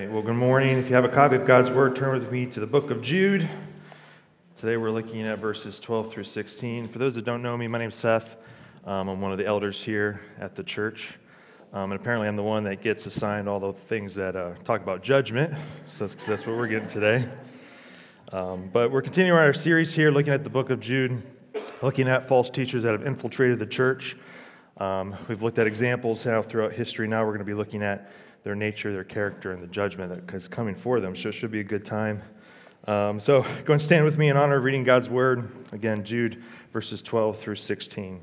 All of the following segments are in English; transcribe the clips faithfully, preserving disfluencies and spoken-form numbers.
right, well, good morning. If you have a copy of God's Word, turn with me to the book of Jude. Today we're looking at verses twelve through sixteen. For those that don't know me, my name's Seth. Um, I'm one of the elders here at the church. Um, and apparently I'm the one that gets assigned all the things that uh, talk about judgment. So that's, that's what we're getting today. Um, but we're continuing our series here, looking at the book of Jude, looking at false teachers that have infiltrated the church. Um, we've looked at examples now throughout history. Now we're going to be looking at their nature, their character, and the judgment that is coming for them. So it should be a good time. Um, so go and stand with me in honor of reading God's Word. Again, Jude, verses twelve through sixteen.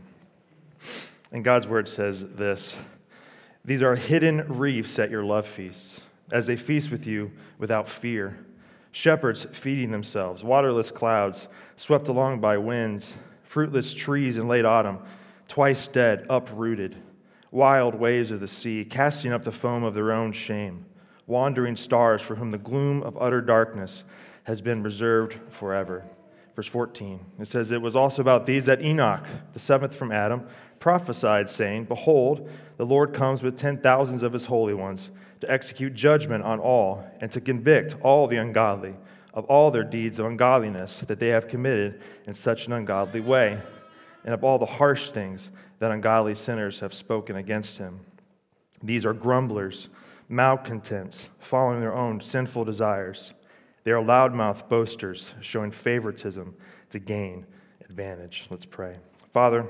And God's Word says this: "These are hidden reefs at your love feasts, as they feast with you without fear. Shepherds feeding themselves, waterless clouds, swept along by winds, fruitless trees in late autumn, twice dead, uprooted. Wild waves of the sea, casting up the foam of their own shame. Wandering stars for whom the gloom of utter darkness has been reserved forever." Verse fourteen, it says, "It was also about these that Enoch, the seventh from Adam, prophesied, saying, Behold, the Lord comes with ten thousands of his holy ones, to execute judgment on all, and to convict all the ungodly of all their deeds of ungodliness that they have committed in such an ungodly way, and of all the harsh things that ungodly sinners have spoken against him. These are grumblers, malcontents, following their own sinful desires. They are loudmouth boasters, showing favoritism to gain advantage." Let's pray. Father,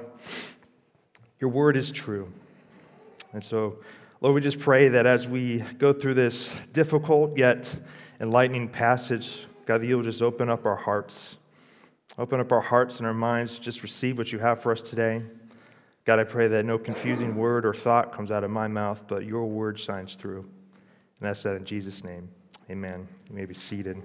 your word is true. And so, Lord, we just pray that as we go through this difficult yet enlightening passage, God, that you'll just open up our hearts. Open up our hearts and our minds to just receive what you have for us today. God, I pray that no confusing word or thought comes out of my mouth, but your word shines through. And I said in Jesus' name, amen. You may be seated.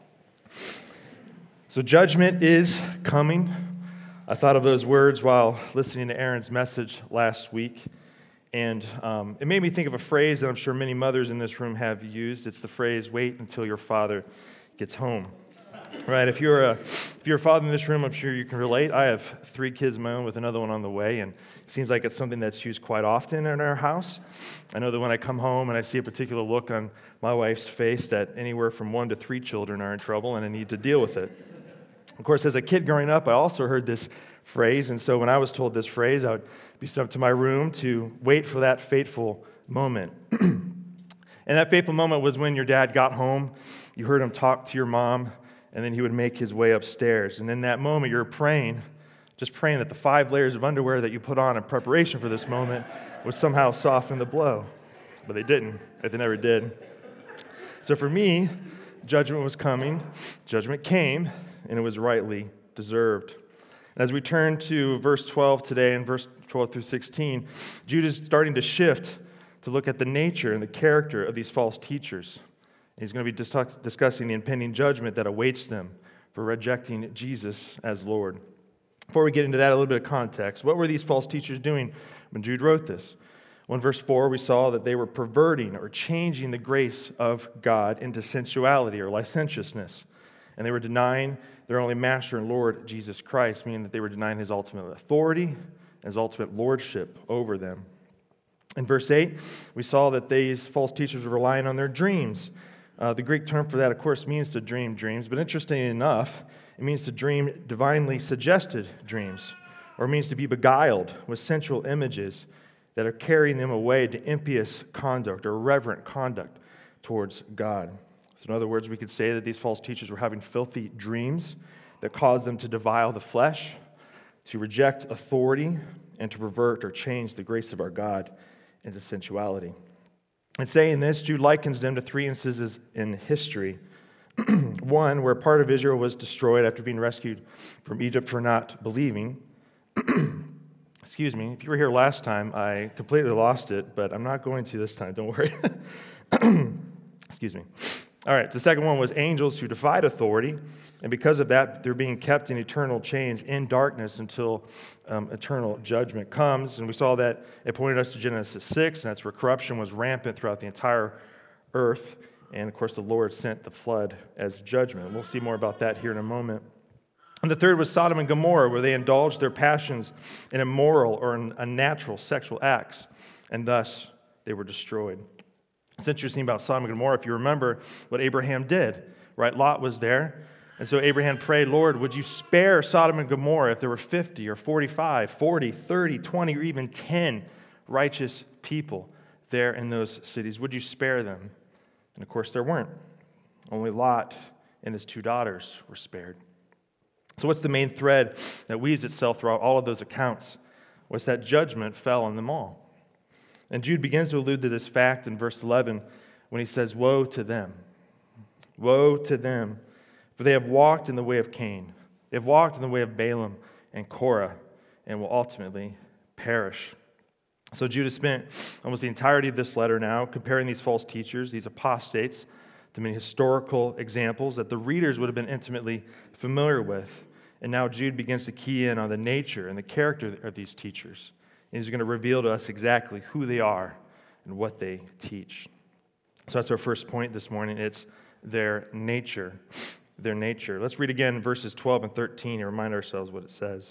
So judgment is coming. I thought of those words while listening to Aaron's message last week. And um, it made me think of a phrase that I'm sure many mothers in this room have used. It's the phrase, "wait until your father gets home." Right, if you're a if you're a father in this room, I'm sure you can relate. I have three kids of my own with another one on the way, and it seems like it's something that's used quite often in our house. I know that when I come home and I see a particular look on my wife's face, that anywhere from one to three children are in trouble, and I need to deal with it. Of course, as a kid growing up, I also heard this phrase, and so when I was told this phrase, I would be sent up to my room to wait for that fateful moment. And that fateful moment was when your dad got home, you heard him talk to your mom, and then he would make his way upstairs. And in that moment, you're praying, just praying that the five layers of underwear that you put on in preparation for this moment would somehow soften the blow. But they didn't. They never did. So for me, judgment was coming. Judgment came, and it was rightly deserved. And as we turn to verse twelve today, and verse twelve through sixteen, Jude is starting to shift to look at the nature and the character of these false teachers. He's going to be dis- discussing the impending judgment that awaits them for rejecting Jesus as Lord. Before we get into that, a little bit of context. What were these false teachers doing when Jude wrote this? Well, in verse four, we saw that they were perverting or changing the grace of God into sensuality or licentiousness. And they were denying their only master and Lord, Jesus Christ, meaning that they were denying his ultimate authority, his ultimate lordship over them. In verse eight, we saw that these false teachers were relying on their dreams. Uh, the Greek term for that, of course, means to dream dreams, but interestingly enough, it means to dream divinely suggested dreams, or it means to be beguiled with sensual images that are carrying them away to impious conduct or irreverent conduct towards God. So in other words, we could say that these false teachers were having filthy dreams that caused them to defile the flesh, to reject authority, and to pervert or change the grace of our God into sensuality. In saying this, Jude likens them to three instances in history. One, where part of Israel was destroyed after being rescued from Egypt for not believing. Excuse me, if you were here last time, I completely lost it, but I'm not going to this time, don't worry. Excuse me. All right, the second one was angels who defied authority, and because of that, they're being kept in eternal chains in darkness until um, eternal judgment comes. And we saw that it pointed us to Genesis six, and that's where corruption was rampant throughout the entire earth. And of course, the Lord sent the flood as judgment. We'll see more about that here in a moment. And the third was Sodom and Gomorrah, where they indulged their passions in immoral or in unnatural sexual acts, and thus they were destroyed. It's interesting about Sodom and Gomorrah, if you remember what Abraham did, right? Lot was there. And so Abraham prayed, Lord, would you spare Sodom and Gomorrah if there were fifty or forty-five, forty, thirty, twenty, or even ten righteous people there in those cities? Would you spare them? And of course, there weren't. Only Lot and his two daughters were spared. So what's the main thread that weaves itself throughout all of those accounts? Was that judgment fell on them all. And Jude begins to allude to this fact in verse eleven when he says, woe to them. Woe to them, for they have walked in the way of Cain. They have walked in the way of Balaam and Korah and will ultimately perish. So Jude has spent almost the entirety of this letter now comparing these false teachers, these apostates, to many historical examples that the readers would have been intimately familiar with. And now Jude begins to key in on the nature and the character of these teachers. And he's going to reveal to us exactly who they are and what they teach. So that's our first point this morning. It's their nature. Their nature. Let's read again verses twelve and thirteen and remind ourselves what it says.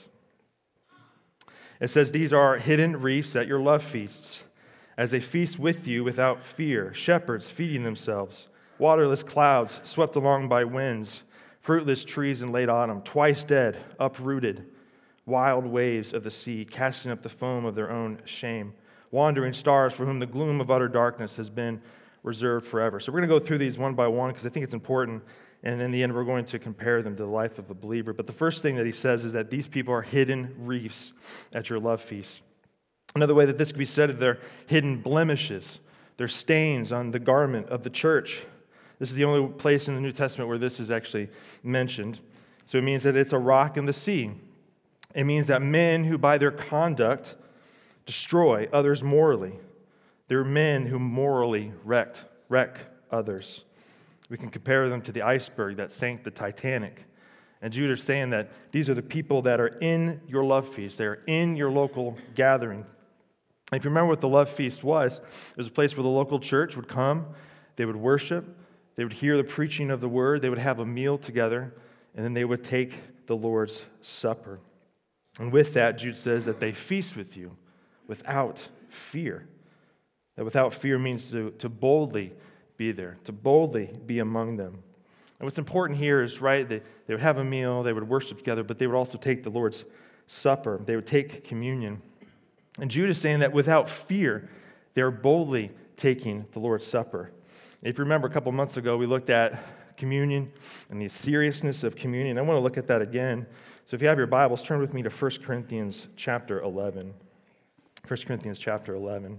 It says, these are hidden reefs at your love feasts, as they feast with you without fear, shepherds feeding themselves, waterless clouds swept along by winds, fruitless trees in late autumn, twice dead, uprooted, wild waves of the sea, casting up the foam of their own shame, wandering stars for whom the gloom of utter darkness has been reserved forever. So we're going to go through these one by one because I think it's important, and in the end we're going to compare them to the life of a believer. But the first thing that he says is that these people are hidden reefs at your love feast. Another way that this could be said is they're hidden blemishes. They're stains on the garment of the church. This is the only place in the New Testament where this is actually mentioned. So it means that it's a rock in the sea. It means that men who by their conduct destroy others morally. They're men who morally wreck, wreck others. We can compare them to the iceberg that sank the Titanic. And Jude is saying that these are the people that are in your love feast. They're in your local gathering. And if you remember what the love feast was, it was a place where the local church would come, they would worship, they would hear the preaching of the word, they would have a meal together, and then they would take the Lord's Supper. And with that, Jude says that they feast with you without fear. That without fear means to, to boldly be there, to boldly be among them. And what's important here is, right, they, they would have a meal, they would worship together, but they would also take the Lord's Supper. They would take communion. And Jude is saying that without fear, they are boldly taking the Lord's Supper. If you remember a couple months ago, we looked at communion and the seriousness of communion. I want to look at that again. So if you have your Bibles, turn with me to First Corinthians chapter eleven. First Corinthians chapter eleven.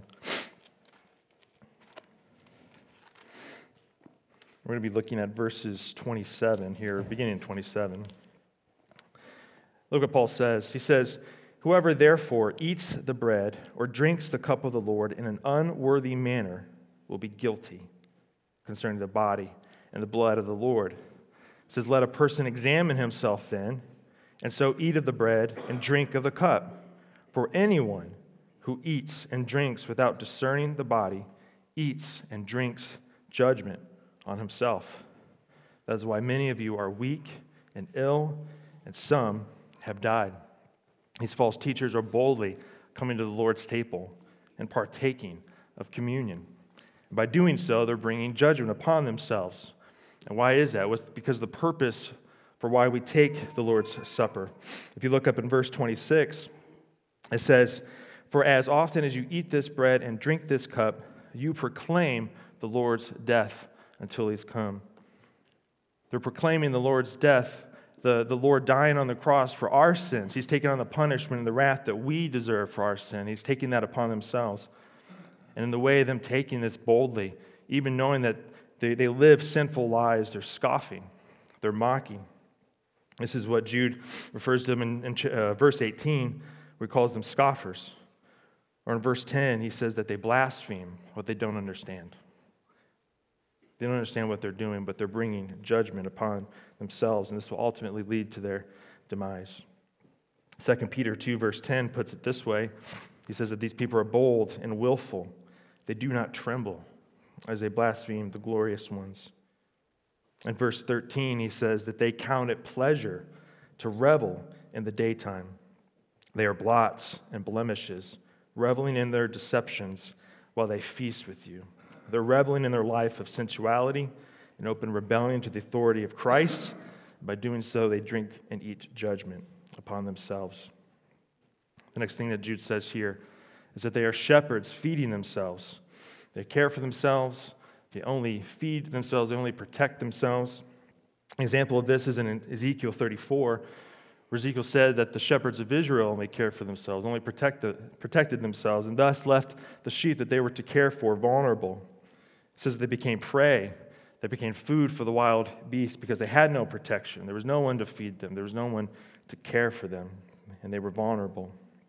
We're going to be looking at verses twenty-seven here, beginning in twenty-seven. Look what Paul says. He says, whoever therefore eats the bread or drinks the cup of the Lord in an unworthy manner will be guilty concerning the body and the blood of the Lord. It says, let a person examine himself then, and so eat of the bread and drink of the cup. For anyone who eats and drinks without discerning the body eats and drinks judgment on himself. That is why many of you are weak and ill, and some have died. These false teachers are boldly coming to the Lord's table and partaking of communion. And by doing so, they're bringing judgment upon themselves. And why is that? Well, it's because the purpose for why we take the Lord's Supper. If you look up in verse twenty-six, it says, for as often as you eat this bread and drink this cup, you proclaim the Lord's death until he's come. They're proclaiming the Lord's death, the, the Lord dying on the cross for our sins. He's taking on the punishment and the wrath that we deserve for our sin. He's taking that upon themselves. And in the way of them taking this boldly, even knowing that they, they live sinful lives, they're scoffing, they're mocking. This is what Jude refers to them in, in uh, verse eighteen, where he calls them scoffers. Or in verse ten, he says that they blaspheme what they don't understand. They don't understand what they're doing, but they're bringing judgment upon themselves, and this will ultimately lead to their demise. Second Peter two, verse ten puts it this way. He says that these people are bold and willful. They do not tremble as they blaspheme the glorious ones. In verse thirteen, he says that they count it pleasure to revel in the daytime. They are blots and blemishes, reveling in their deceptions while they feast with you. They're reveling in their life of sensuality and open rebellion to the authority of Christ. By doing so, they drink and eat judgment upon themselves. The next thing that Jude says here is that they are shepherds feeding themselves. They care for themselves. They only feed themselves. They only protect themselves. An example of this is in Ezekiel thirty-four, where Ezekiel said that the shepherds of Israel only cared for themselves, only protected, protected themselves, and thus left the sheep that they were to care for vulnerable. It says they became prey. They became food for the wild beasts because they had no protection. There was no one to feed them. There was no one to care for them, and they were vulnerable.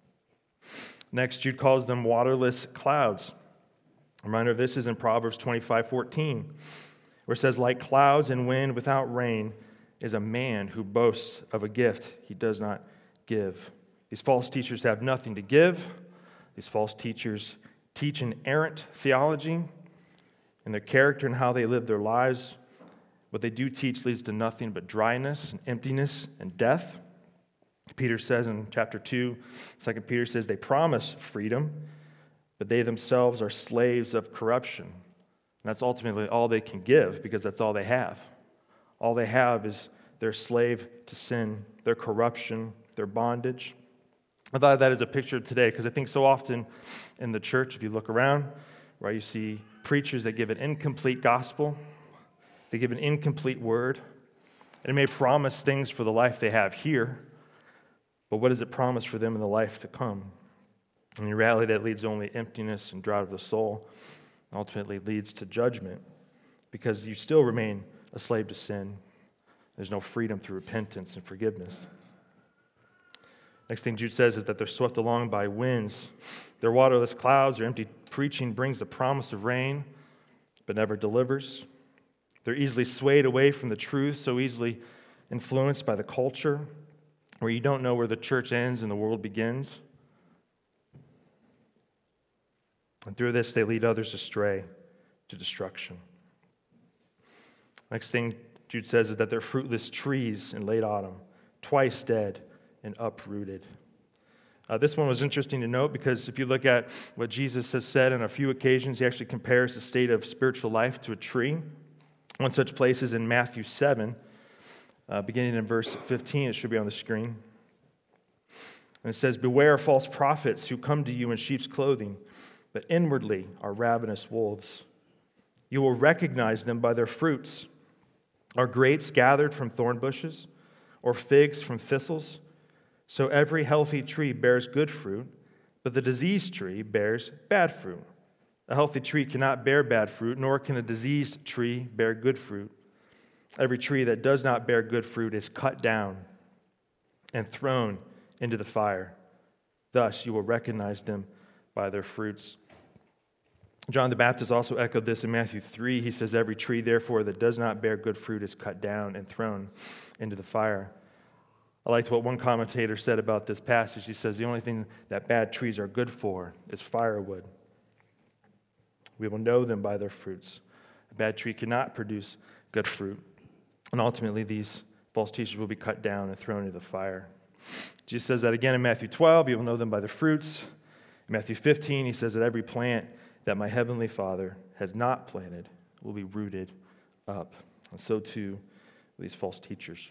Next, Jude calls them waterless clouds. A reminder of this is in Proverbs twenty-five fourteen, where it says, like clouds and wind without rain is a man who boasts of a gift he does not give. These false teachers have nothing to give. These false teachers teach an errant theology, and their character and how they live their lives. What they do teach leads to nothing but dryness and emptiness and death. Peter says in chapter two, Second Peter says they promise freedom, but they themselves are slaves of corruption. And that's ultimately all they can give because that's all they have. All they have is their slave to sin, their corruption, their bondage. I thought of that as a picture of today because I think so often in the church, if you look around, right, you see preachers that give an incomplete gospel. They give an incomplete word. And it may promise things for the life they have here, but what does it promise for them in the life to come? And in reality, that leads to only emptiness and drought of the soul. Ultimately leads to judgment because you still remain a slave to sin. There's no freedom through repentance and forgiveness. Next thing Jude says is that they're swept along by winds. Their waterless clouds, their empty preaching brings the promise of rain, but never delivers. They're easily swayed away from the truth, so easily influenced by the culture, where you don't know where the church ends and the world begins. And through this, they lead others astray to destruction. Next thing Jude says is that they're fruitless trees in late autumn, twice dead and uprooted. Uh, this one was interesting to note because if you look at what Jesus has said on a few occasions, he actually compares the state of spiritual life to a tree. One such place is in Matthew seven, uh, beginning in verse fifteen. It should be on the screen. And it says, beware false prophets who come to you in sheep's clothing, but inwardly are ravenous wolves. You will recognize them by their fruits. Are grapes gathered from thorn bushes, or figs from thistles? So every healthy tree bears good fruit, but the diseased tree bears bad fruit. A healthy tree cannot bear bad fruit, nor can a diseased tree bear good fruit. Every tree that does not bear good fruit is cut down and thrown into the fire. Thus you will recognize them by their fruits. John the Baptist also echoed this in Matthew three. He says, every tree, therefore, that does not bear good fruit is cut down and thrown into the fire. I liked what one commentator said about this passage. He says, the only thing that bad trees are good for is firewood. We will know them by their fruits. A bad tree cannot produce good fruit. And ultimately, these false teachers will be cut down and thrown into the fire. Jesus says that again in Matthew twelve. You will know them by their fruits. In Matthew fifteen, he says that every plant that my heavenly Father has not planted will be rooted up. And so too these false teachers.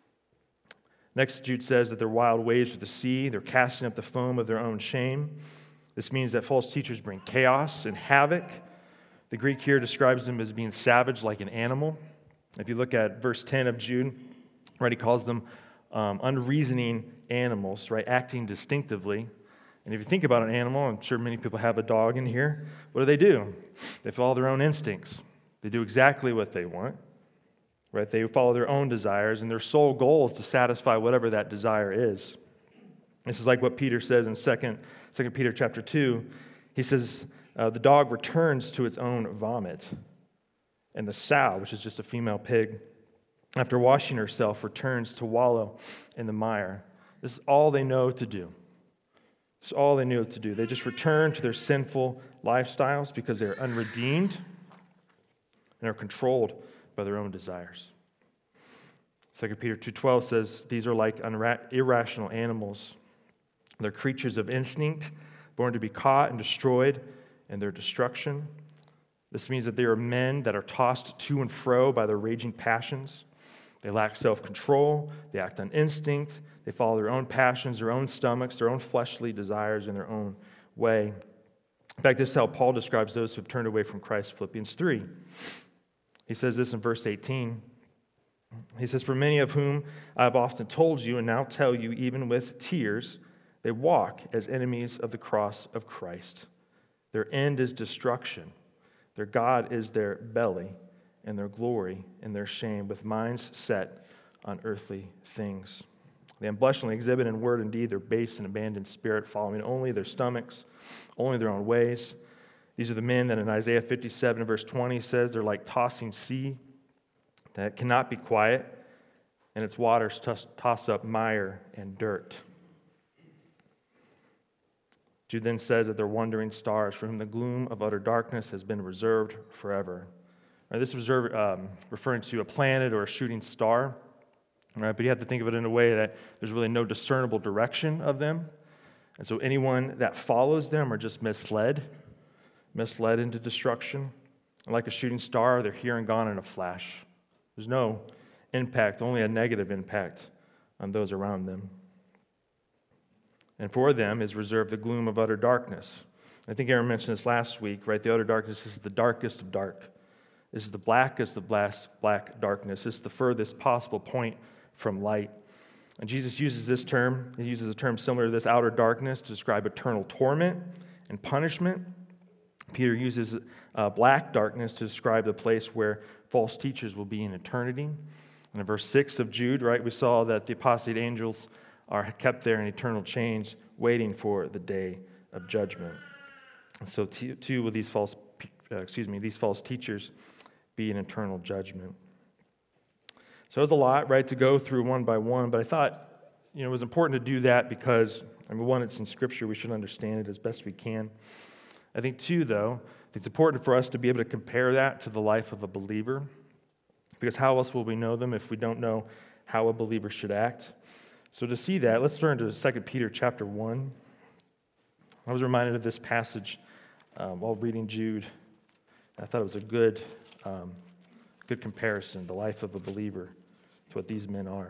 Next, Jude says that they're wild waves of the sea. They're casting up the foam of their own shame. This means that false teachers bring chaos and havoc. The Greek here describes them as being savage like an animal. If you look at verse ten of Jude, right, he calls them um, unreasoning animals, right, acting distinctively. And if you think about an animal, I'm sure many people have a dog in here. What do they do? They follow their own instincts. They do exactly what they want. Right? They follow their own desires, and their sole goal is to satisfy whatever that desire is. This is like what Peter says in Second Peter chapter two. He says, uh, the dog returns to its own vomit, and the sow, which is just a female pig, after washing herself, returns to wallow in the mire. This is all they know to do. This is all they know to do. They just return to their sinful lifestyles because they're unredeemed and are controlled by their own desires. Second Peter two twelve says, these are like unra- irrational animals. They're creatures of instinct, born to be caught and destroyed in their destruction. This means that they are men that are tossed to and fro by their raging passions. They lack self-control. They act on instinct. They follow their own passions, their own stomachs, their own fleshly desires in their own way. In fact, this is how Paul describes those who have turned away from Christ, Philippians three. He says this in verse eighteen. He says, "For many of whom I have often told you, and now tell you even with tears, they walk as enemies of the cross of Christ. Their end is destruction. Their God is their belly, and their glory and their shame, with minds set on earthly things. They unblushingly exhibit in word and deed their base and abandoned spirit, following only their stomachs, only their own ways. These are the men that in Isaiah fifty-seven, verse twenty says they're like tossing sea that cannot be quiet, and its waters toss, toss up mire and dirt." Jude then says that they're wandering stars, for whom the gloom of utter darkness has been reserved forever. Right, this is reserved, um, referring to a planet or a shooting star, right? But you have to think of it in a way that there's really no discernible direction of them. And so anyone that follows them are just misled, misled into destruction. And like a shooting star, they're here and gone in a flash. There's no impact, only a negative impact on those around them. And for them is reserved the gloom of utter darkness. I think Aaron mentioned this last week, right? The utter darkness is the darkest of dark. This is the blackest of black darkness. This is the furthest possible point from light. And Jesus uses this term, he uses a term similar to this, outer darkness, to describe eternal torment and punishment. Peter uses uh, black darkness to describe the place where false teachers will be in eternity. And in verse six of Jude, right, we saw that the apostate angels are kept there in eternal chains, waiting for the day of judgment. And so t- too will these false, uh, excuse me, these false teachers be in eternal judgment. So there's a lot, right, to go through one by one, but I thought, you know, it was important to do that because, I mean, one, it's in Scripture, we should understand it as best we can. I think, two, though, it's important for us to be able to compare that to the life of a believer, because how else will we know them if we don't know how a believer should act? So to see that, let's turn to Second Peter chapter one. I was reminded of this passage um, while reading Jude. I thought it was a good, um, good comparison, the life of a believer, to what these men are.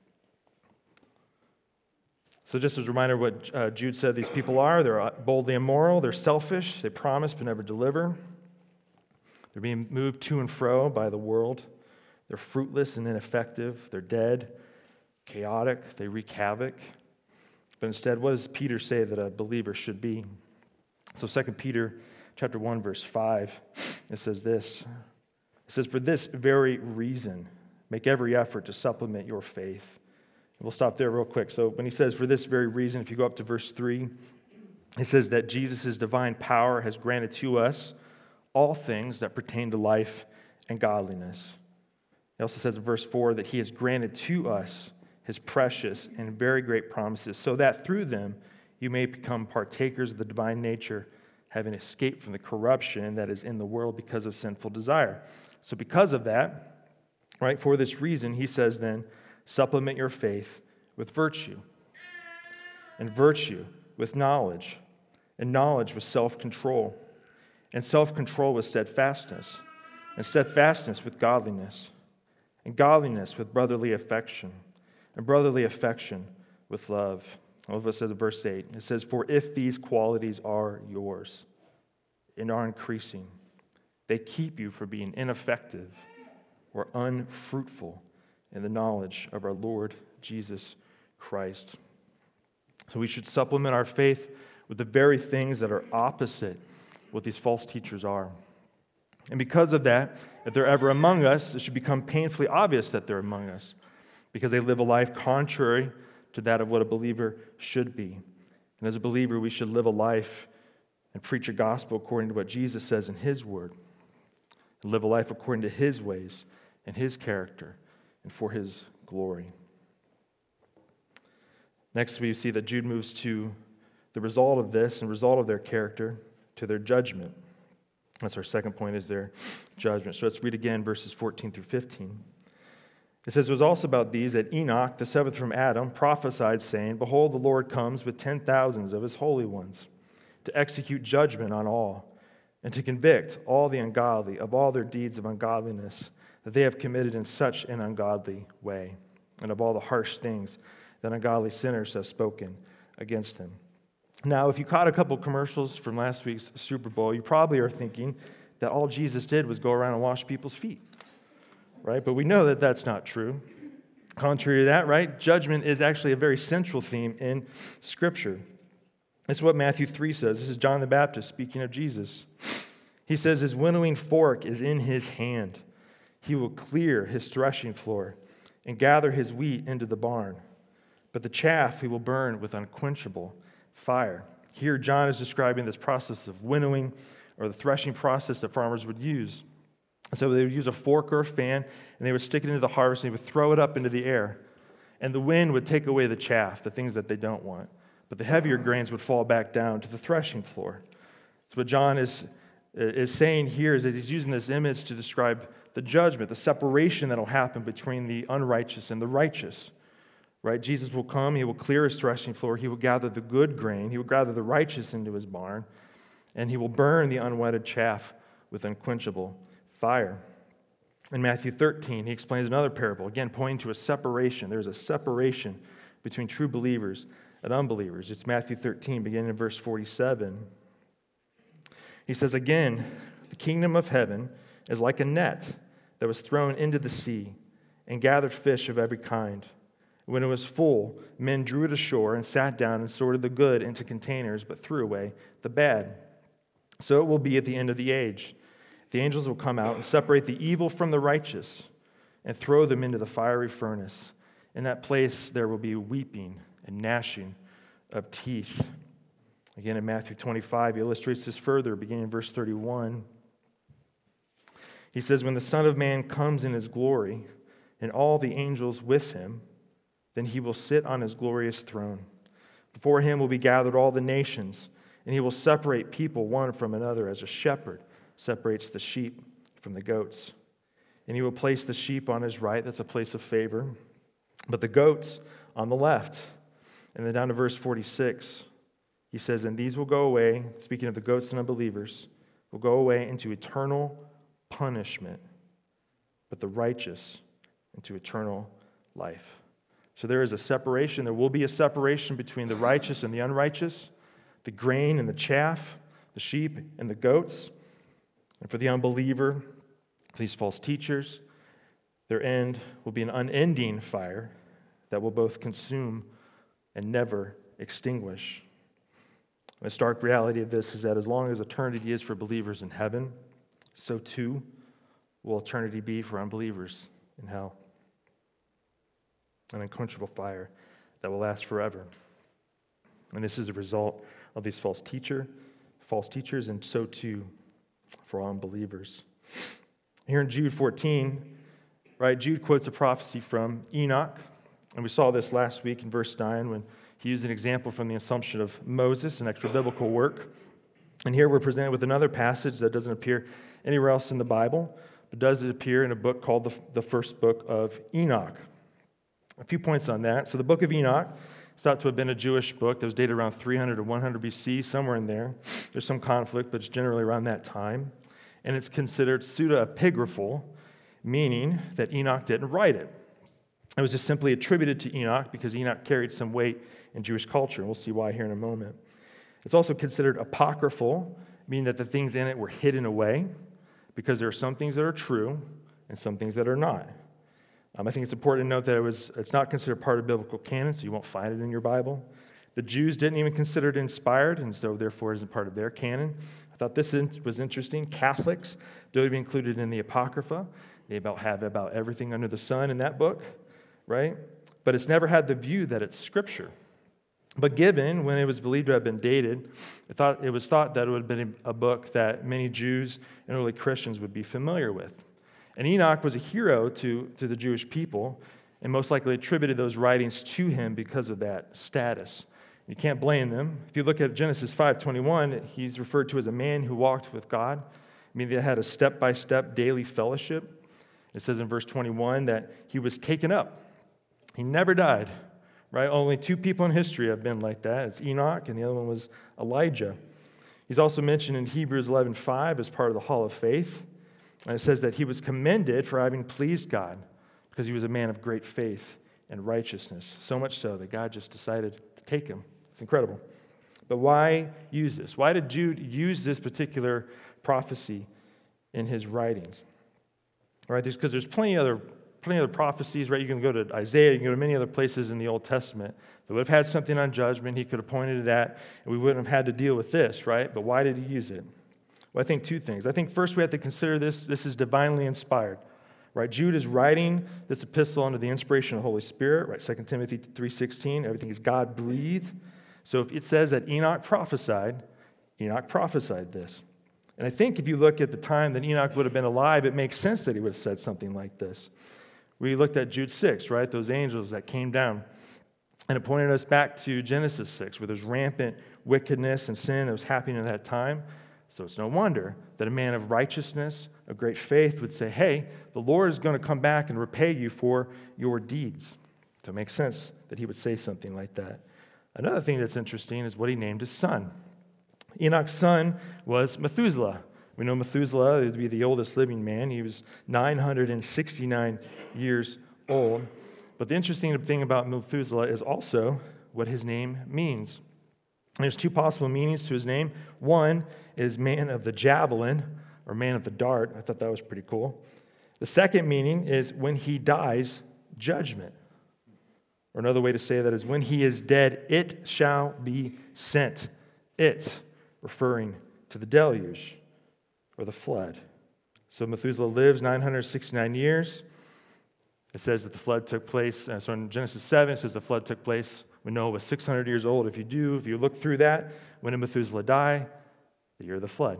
So just as a reminder of what uh, Jude said these people are, they're boldly immoral, they're selfish, they promise but never deliver. They're being moved to and fro by the world. They're fruitless and ineffective. They're dead, chaotic, they wreak havoc. But instead, what does Peter say that a believer should be? So Second Peter chapter one, verse five, it says this. It says, "For this very reason, make every effort to supplement your faith." And we'll stop there real quick. So when he says, "for this very reason," if you go up to verse three, it says that Jesus' divine power has granted to us all things that pertain to life and godliness. It also says in verse four that he has granted to us his precious and very great promises, so that through them you may become partakers of the divine nature, having escaped from the corruption that is in the world because of sinful desire. So because of that, right, for this reason, he says then, supplement your faith with virtue, and virtue with knowledge, and knowledge with self-control, and self-control with steadfastness, and steadfastness with godliness, and godliness with brotherly affection, and brotherly affection with love. I love what it says in verse eight. It says, "For if these qualities are yours and are increasing, they keep you from being ineffective or unfruitful in the knowledge of our Lord Jesus Christ." So we should supplement our faith with the very things that are opposite what these false teachers are. And because of that, if they're ever among us, it should become painfully obvious that they're among us, because they live a life contrary to that of what a believer should be. And as a believer, we should live a life and preach a gospel according to what Jesus says in his word, and live a life according to his ways and his character and for his glory. Next, we see that Jude moves to the result of this and result of their character to their judgment. That's our second point, is their judgment. So let's read again verses fourteen through fifteen. It says, "It was also about these that Enoch, the seventh from Adam, prophesied, saying, Behold, the Lord comes with ten thousands of his holy ones, to execute judgment on all, and to convict all the ungodly of all their deeds of ungodliness that they have committed in such an ungodly way, and of all the harsh things that ungodly sinners have spoken against him." Now, if you caught a couple commercials from last week's Super Bowl, you probably are thinking that all Jesus did was go around and wash people's feet, right? But we know that that's not true. Contrary to that, right, judgment is actually a very central theme in Scripture. That's what Matthew three says. This is John the Baptist speaking of Jesus. He says, "His winnowing fork is in his hand. He will clear his threshing floor and gather his wheat into the barn. But the chaff he will burn with unquenchable fire." Here, John is describing this process of winnowing, or the threshing process that farmers would use. So they would use a fork or a fan, and they would stick it into the harvest, and they would throw it up into the air. And the wind would take away the chaff, the things that they don't want. But the heavier grains would fall back down to the threshing floor. So what John is, is saying here is that he's using this image to describe the judgment, the separation that will happen between the unrighteous and the righteous. Right? Jesus will come, he will clear his threshing floor, he will gather the good grain, he will gather the righteous into his barn, and he will burn the unwetted chaff with unquenchable fire. In Matthew thirteen, he explains another parable, again pointing to a separation. There's a separation between true believers and unbelievers. It's Matthew thirteen, beginning in verse forty-seven. He says, "Again, the kingdom of heaven is like a net that was thrown into the sea and gathered fish of every kind. When it was full, men drew it ashore and sat down and sorted the good into containers, but threw away the bad. So it will be at the end of the age. The angels will come out and separate the evil from the righteous and throw them into the fiery furnace. In that place there will be weeping and gnashing of teeth." Again, in Matthew twenty-five, he illustrates this further, beginning in verse thirty-one. He says, "When the Son of Man comes in his glory, and all the angels with him, then he will sit on his glorious throne. Before him will be gathered all the nations, and he will separate people one from another as a shepherd separates the sheep from the goats. And he will place the sheep on his right," that's a place of favor, "but the goats on the left." And then down to verse forty-six, he says, "And these will go away," speaking of the goats and unbelievers, "will go away into eternal punishment, but the righteous into eternal life." So there is a separation. There will be a separation between the righteous and the unrighteous, the grain and the chaff, the sheep and the goats. And for the unbeliever, these false teachers, their end will be an unending fire that will both consume and never extinguish. And the stark reality of this is that as long as eternity is for believers in heaven, so too will eternity be for unbelievers in hell. An unquenchable fire that will last forever. And this is a result of these false teacher, false teachers, and so too for all unbelievers. Here in Jude fourteen, right, Jude quotes a prophecy from Enoch, and we saw this last week in verse nine when he used an example from the Assumption of Moses, an extra biblical work. And here we're presented with another passage that doesn't appear anywhere else in the Bible, but does appear in a book called the, the first book of Enoch. A few points on that. So the book of Enoch is thought to have been a Jewish book that was dated around three hundred to one hundred B C, somewhere in there. There's some conflict, but it's generally around that time. And it's considered pseudo-epigraphal, meaning that Enoch didn't write it. It was just simply attributed to Enoch because Enoch carried some weight in Jewish culture, and we'll see why here in a moment. It's also considered apocryphal, meaning that the things in it were hidden away because there are some things that are true and some things that are not. Um, I think it's important to note that it was, it's not considered part of biblical canon, so you won't find it in your Bible. The Jews didn't even consider it inspired, and so therefore it isn't part of their canon. I thought this was interesting. Catholics don't even included in the Apocrypha. They about have about everything under the sun in that book, right? But it's never had the view that it's Scripture. But given, when it was believed to have been dated, it, thought, it was thought that it would have been a book that many Jews and early Christians would be familiar with. And Enoch was a hero to, to the Jewish people, and most likely attributed those writings to him because of that status. You can't blame them. If you look at Genesis five twenty-one, he's referred to as a man who walked with God. I mean, they had a step-by-step daily fellowship. It says in verse twenty-one that he was taken up. He never died, right? Only two people in history have been like that. It's Enoch, and the other one was Elijah. He's also mentioned in Hebrews eleven five as part of the Hall of Faith. And it says that he was commended for having pleased God because he was a man of great faith and righteousness. So much so that God just decided to take him. It's incredible. But why use this? Why did Jude use this particular prophecy in his writings? All right, because there's plenty of other plenty of other prophecies, right? You can go to Isaiah, you can go to many other places in the Old Testament that would have had something on judgment. He could have pointed to that, and we wouldn't have had to deal with this, right? But why did he use it? Well, I think two things. I think first we have to consider this, this is divinely inspired, right? Jude is writing this epistle under the inspiration of the Holy Spirit, right? Second Timothy three sixteen, everything is God-breathed. So if it says that Enoch prophesied, Enoch prophesied this. And I think if you look at the time that Enoch would have been alive, it makes sense that he would have said something like this. We looked at Jude six, right? Those angels that came down. And it pointed us back to Genesis six, where there's rampant wickedness and sin that was happening at that time. So it's no wonder that a man of righteousness, of great faith, would say, hey, the Lord is going to come back and repay you for your deeds. So it makes sense that he would say something like that. Another thing that's interesting is what he named his son. Enoch's son was Methuselah. We know Methuselah would be the oldest living man. He was nine hundred sixty-nine years old. But the interesting thing about Methuselah is also what his name means. There's two possible meanings to his name. One is man of the javelin, or man of the dart. I thought that was pretty cool. The second meaning is when he dies, judgment. Or another way to say that is when he is dead, it shall be sent. It, referring to the deluge or the flood. So Methuselah lives nine hundred sixty-nine years. It says that the flood took place. Uh, so in Genesis seven, it says the flood took place when Noah was six hundred years old. If you do, if you look through that, when did Methuselah die? The year of the flood.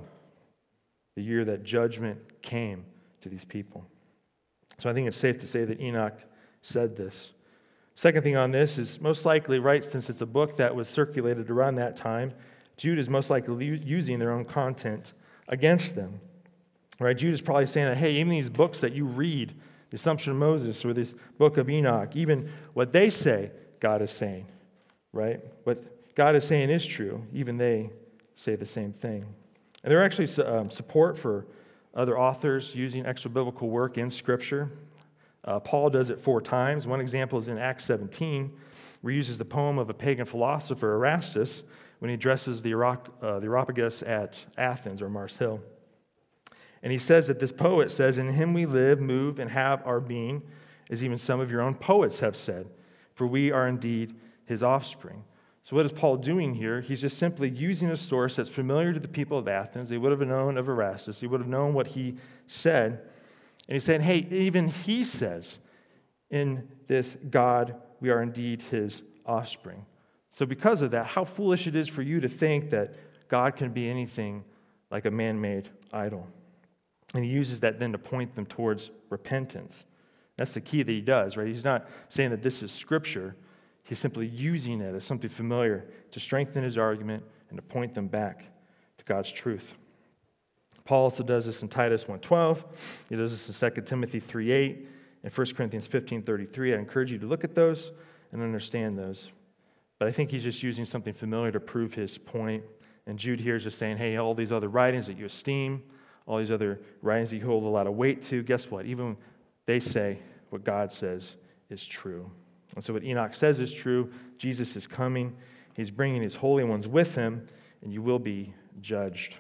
The year that judgment came to these people. So I think it's safe to say that Enoch said this. Second thing on this is most likely, right, since it's a book that was circulated around that time, Jude is most likely using their own content against them. Right? Jude is probably saying that, hey, even these books that you read, the Assumption of Moses or this book of Enoch, even what they say God is saying, right? What God is saying is true. Even they say the same thing. And there are actually um, support for other authors using extra-biblical work in Scripture. Uh, Paul does it four times. One example is in Acts seventeen, where he uses the poem of a pagan philosopher, Erastus, when he addresses the, Areop- uh, the Areopagus at Athens or Mars Hill. And he says that this poet says, in him we live, move, and have our being, as even some of your own poets have said, for we are indeed his offspring. So what is Paul doing here? He's just simply using a source that's familiar to the people of Athens. They would have known of Erastus. He would have known what he said. And he's saying, hey, even he says, in this God, we are indeed his offspring. So because of that, how foolish it is for you to think that God can be anything like a man-made idol. And he uses that then to point them towards repentance. That's the key that he does, right? He's not saying that this is Scripture. He's simply using it as something familiar to strengthen his argument and to point them back to God's truth. Paul also does this in Titus one twelve. He does this in Second Timothy three eight and First Corinthians fifteen thirty-three. I encourage you to look at those and understand those. But I think he's just using something familiar to prove his point. And Jude here is just saying, hey, all these other writings that you esteem, all these other writings that you hold a lot of weight to, guess what? Even they say what God says is true. And so what Enoch says is true. Jesus is coming. He's bringing his holy ones with him, and you will be judged.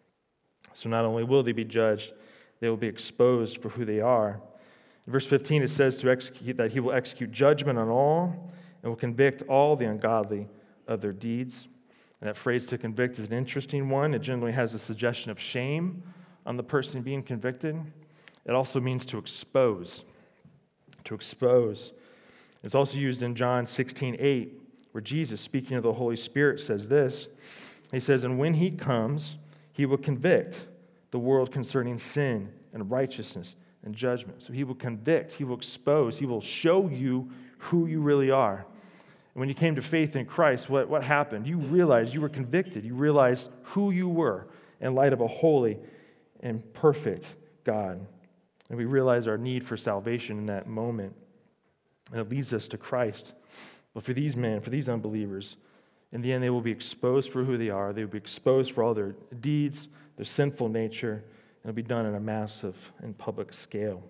So not only will they be judged, they will be exposed for who they are. In verse fifteen, it says to execute that he will execute judgment on all and will convict all the ungodly of their deeds. And that phrase to convict is an interesting one. It generally has a suggestion of shame on the person being convicted. It also means to expose. To expose. It's also used in John sixteen eight, where Jesus, speaking of the Holy Spirit, says this. He says, and when he comes, he will convict the world concerning sin and righteousness and judgment. So he will convict, he will expose, he will show you who you really are. And when you came to faith in Christ, what, what happened? You realized you were convicted. You realized who you were in light of a holy and perfect God. And we realize our need for salvation in that moment. And it leads us to Christ. But for these men, for these unbelievers, In the end, they will be exposed for who they are. They will be exposed for all their deeds, their sinful nature, and it'll be done on a massive and public scale.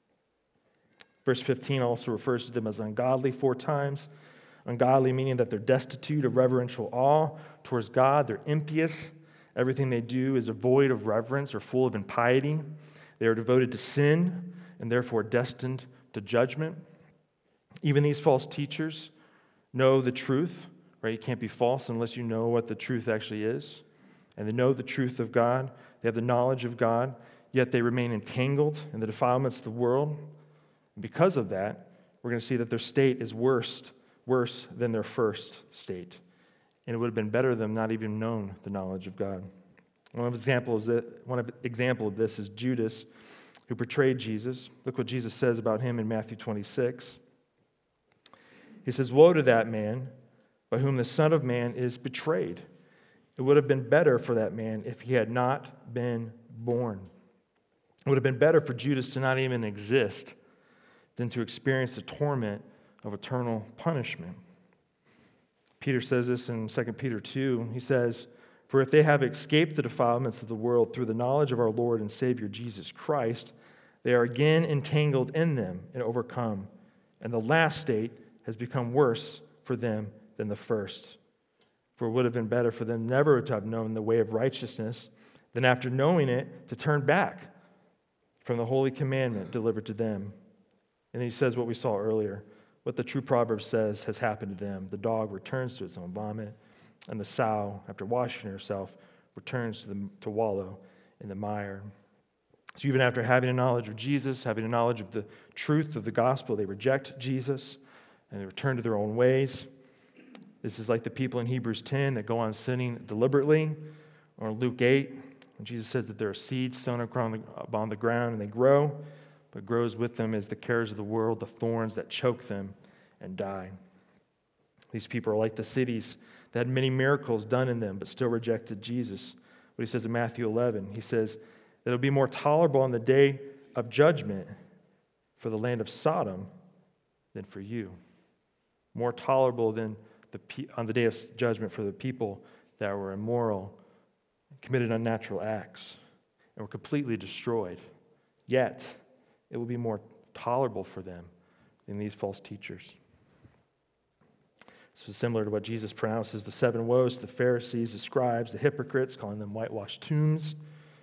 Verse fifteen also refers to them as ungodly four times. Ungodly meaning that they're destitute of reverential awe towards God. They're impious. Everything they do is void of reverence or full of impiety. They are devoted to sin and therefore destined to judgment. Even these false teachers know the truth, right? You can't be false unless you know what the truth actually is. And they know the truth of God. They have the knowledge of God, yet they remain entangled in the defilements of the world. And because of that, we're going to see that their state is worse, worse than their first state. And it would have been better them not even known the knowledge of God. One of examples that one of example of this is Judas, who betrayed Jesus. Look what Jesus says about him in Matthew twenty-six. He says, "Woe to that man by whom the Son of Man is betrayed. It would have been better for that man if he had not been born." It would have been better for Judas to not even exist than to experience the torment of eternal punishment. Peter says this in Second Peter two. He says, "For if they have escaped the defilements of the world through the knowledge of our Lord and Savior Jesus Christ, they are again entangled in them and overcome, and the last state has become worse for them than the first. For it would have been better for them never to have known the way of righteousness than after knowing it to turn back from the holy commandment delivered to them." And then he says what we saw earlier. What the true proverb says has happened to them. The dog returns to its own vomit, and the sow, after washing herself, returns to, the, to wallow in the mire. So even after having a knowledge of Jesus, having a knowledge of the truth of the gospel, they reject Jesus, and they return to their own ways. This is like the people in Hebrews ten that go on sinning deliberately, or in Luke eight, when Jesus says that there are seeds sown upon the ground and they grow, but grows with them is the cares of the world, the thorns that choke them and die. These people are like the cities that had many miracles done in them, but still rejected Jesus. What he says in Matthew eleven, he says that it'll be more tolerable on the day of judgment for the land of Sodom than for you. More tolerable than the on the day of judgment for the people that were immoral, committed unnatural acts, and were completely destroyed. Yet, it will be more tolerable for them than these false teachers. This is similar to what Jesus pronounces the seven woes to the Pharisees, the scribes, the hypocrites, calling them whitewashed tombs.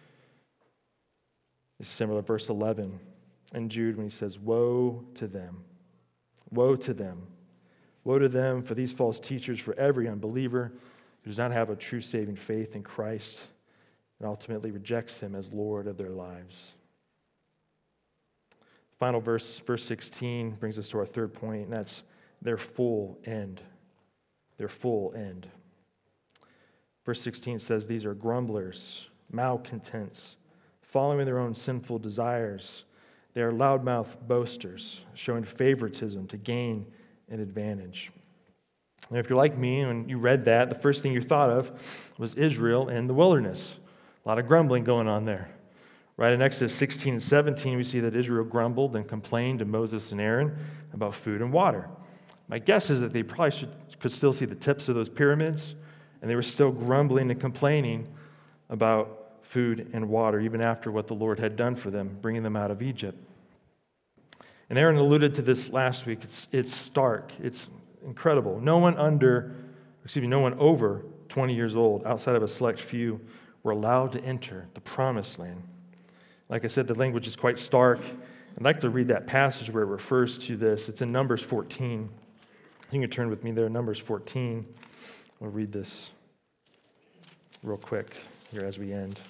This is similar to verse eleven in Jude when he says, "Woe to them, woe to them, woe to them for these false teachers, for every unbeliever who does not have a true saving faith in Christ and ultimately rejects him as Lord of their lives." Final verse, verse sixteen, brings us to our third point, and that's their full end. Their full end. Verse sixteen says, "These are grumblers, malcontents, following their own sinful desires. They are loudmouth boasters, showing favoritism to gain an advantage." And if you're like me, when you read that, the first thing you thought of was Israel and the wilderness. A lot of grumbling going on there. Right in Exodus sixteen and seventeen, we see that Israel grumbled and complained to Moses and Aaron about food and water. My guess is that they probably should, could still see the tips of those pyramids, and they were still grumbling and complaining about food and water, even after what the Lord had done for them, bringing them out of Egypt. And Aaron alluded to this last week. It's, it's stark. It's incredible. No one under, excuse me, no one over twenty years old, outside of a select few, were allowed to enter the promised land. Like I said, the language is quite stark. I'd like to read that passage where it refers to this. It's in Numbers fourteen. You can turn with me there, Numbers fourteen. We'll read this real quick here as we end.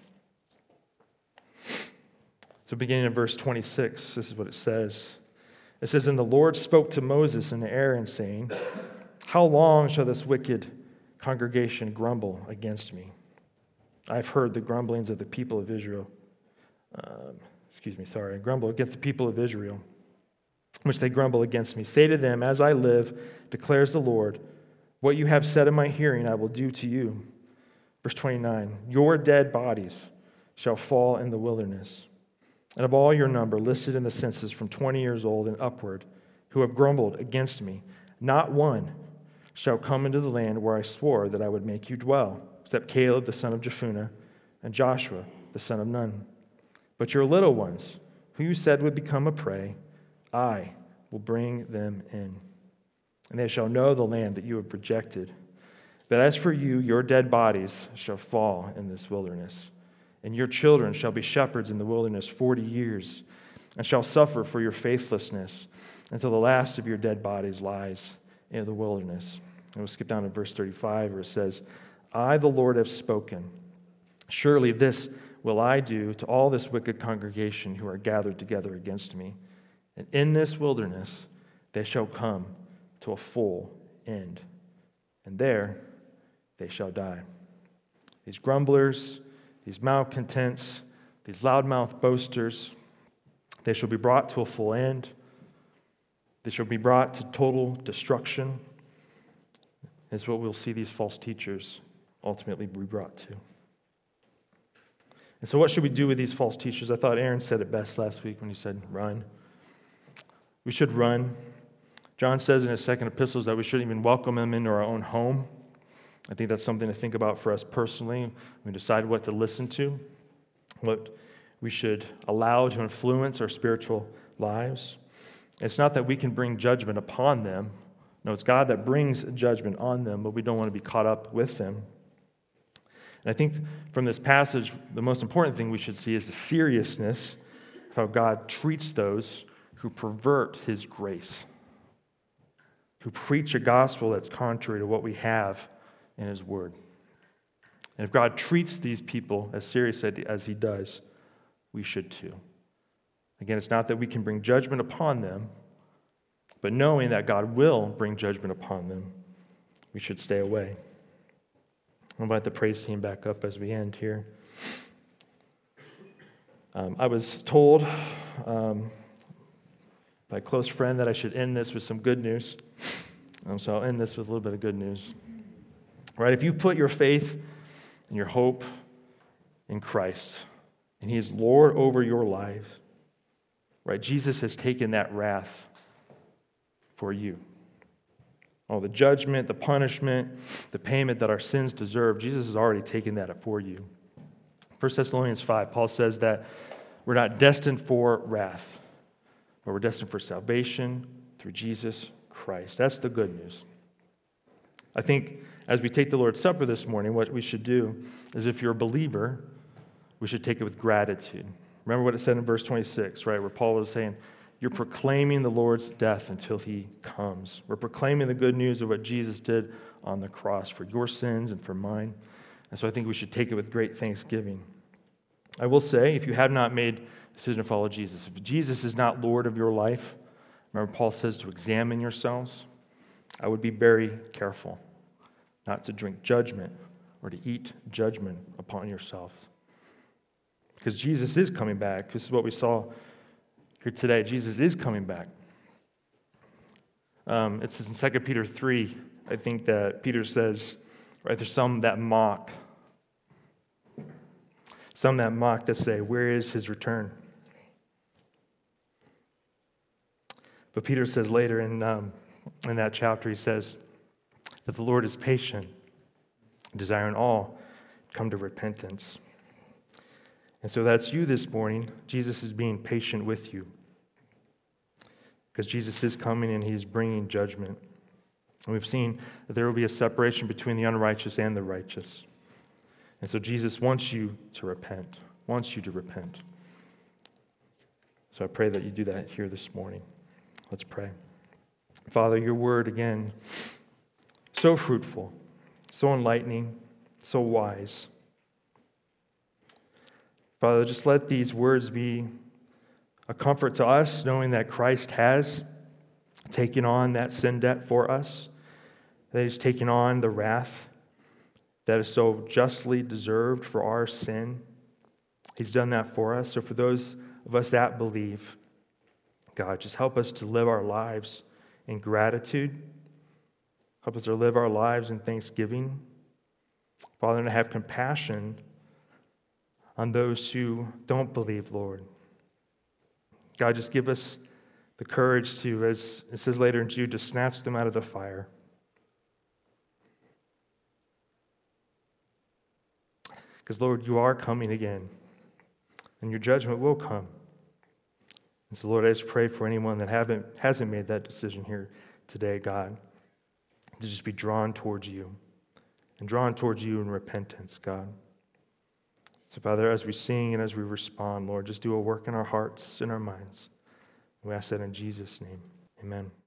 So beginning in verse twenty-six, this is what it says. It says, "And the Lord spoke to Moses and to Aaron, saying, How long shall this wicked congregation grumble against me? I've heard the grumblings of the people of Israel. Um, excuse me, sorry, grumble against the people of Israel, which they grumble against me. Say to them, as I live, declares the Lord, what you have said in my hearing I will do to you." Verse twenty-nine, "Your dead bodies shall fall in the wilderness, and of all your number listed in the census from twenty years old and upward, who have grumbled against me, not one shall come into the land where I swore that I would make you dwell, except Caleb the son of Jephunneh and Joshua the son of Nun. But your little ones, who you said would become a prey, I will bring them in, and they shall know the land that you have rejected. But as for you, your dead bodies shall fall in this wilderness, and your children shall be shepherds in the wilderness forty years, and shall suffer for your faithlessness until the last of your dead bodies lies in the wilderness. And we'll skip down to verse thirty-five, where it says, I, the Lord, have spoken. Surely this will I do to all this wicked congregation who are gathered together against me. And in this wilderness they shall come to a full end, and there they shall die. These grumblers, these malcontents, these loudmouth boasters, they shall be brought to a full end. They shall be brought to total destruction. Is what we'll see these false teachers ultimately be brought to. And so what should we do with these false teachers? I thought Aaron said it best last week when he said, run. We should run. John says in his second epistles that we shouldn't even welcome them into our own home. I think that's something to think about for us personally. We decide what to listen to, what we should allow to influence our spiritual lives. It's not that we can bring judgment upon them. No, it's God that brings judgment on them, but we don't want to be caught up with them. And I think from this passage, the most important thing we should see is the seriousness of how God treats those who pervert his grace, who preach a gospel that's contrary to what we have in his word. And if God treats these people as serious as he does, we should too. Again, it's not that we can bring judgment upon them, but knowing that God will bring judgment upon them, we should stay away. I'll invite the praise team back up as we end here. Um, I was told um, by a close friend that I should end this with some good news. Um, so I'll end this with a little bit of good news. Right? If you put your faith and your hope in Christ, and he is Lord over your lives, right? Jesus has taken that wrath for you. All the judgment, the punishment, the payment that our sins deserve, Jesus has already taken that for you. First Thessalonians five, Paul says that we're not destined for wrath, but we're destined for salvation through Jesus Christ. That's the good news. I think as we take the Lord's Supper this morning, what we should do is, if you're a believer, we should take it with gratitude. Remember what it said in verse twenty-six, right, where Paul was saying, you're proclaiming the Lord's death until he comes. We're proclaiming the good news of what Jesus did on the cross for your sins and for mine. And so I think we should take it with great thanksgiving. I will say, if you have not made a decision to follow Jesus, if Jesus is not Lord of your life, remember Paul says to examine yourselves, I would be very careful not to drink judgment or to eat judgment upon yourselves. Because Jesus is coming back. This is what we saw here today. Jesus is coming back. Um, it's in Second Peter three, I think, that Peter says, right, there's some that mock. Some that mock that say, where is his return? But Peter says later in, um, in that chapter, he says that the Lord is patient, desiring all come to repentance. And so that's you this morning. Jesus is being patient with you, because Jesus is coming and he is bringing judgment. And we've seen that there will be a separation between the unrighteous and the righteous. And so Jesus wants you to repent, wants you to repent. So I pray that you do that here this morning. Let's pray. Father, your word, again, so fruitful, so enlightening, so wise. Father, just let these words be a comfort to us, knowing that Christ has taken on that sin debt for us, that he's taken on the wrath that is so justly deserved for our sin. He's done that for us. So for those of us that believe, God, just help us to live our lives in gratitude. Help us to live our lives in thanksgiving. Father, and to have compassion on those who don't believe, Lord. God, just give us the courage to, as it says later in Jude, to snatch them out of the fire. Because, Lord, you are coming again, and your judgment will come. And so, Lord, I just pray for anyone that haven't hasn't made that decision here today, God, to just be drawn towards you, and drawn towards you in repentance, God. So, Father, as we sing and as we respond, Lord, just do a work in our hearts and our minds. We ask that in Jesus' name. Amen.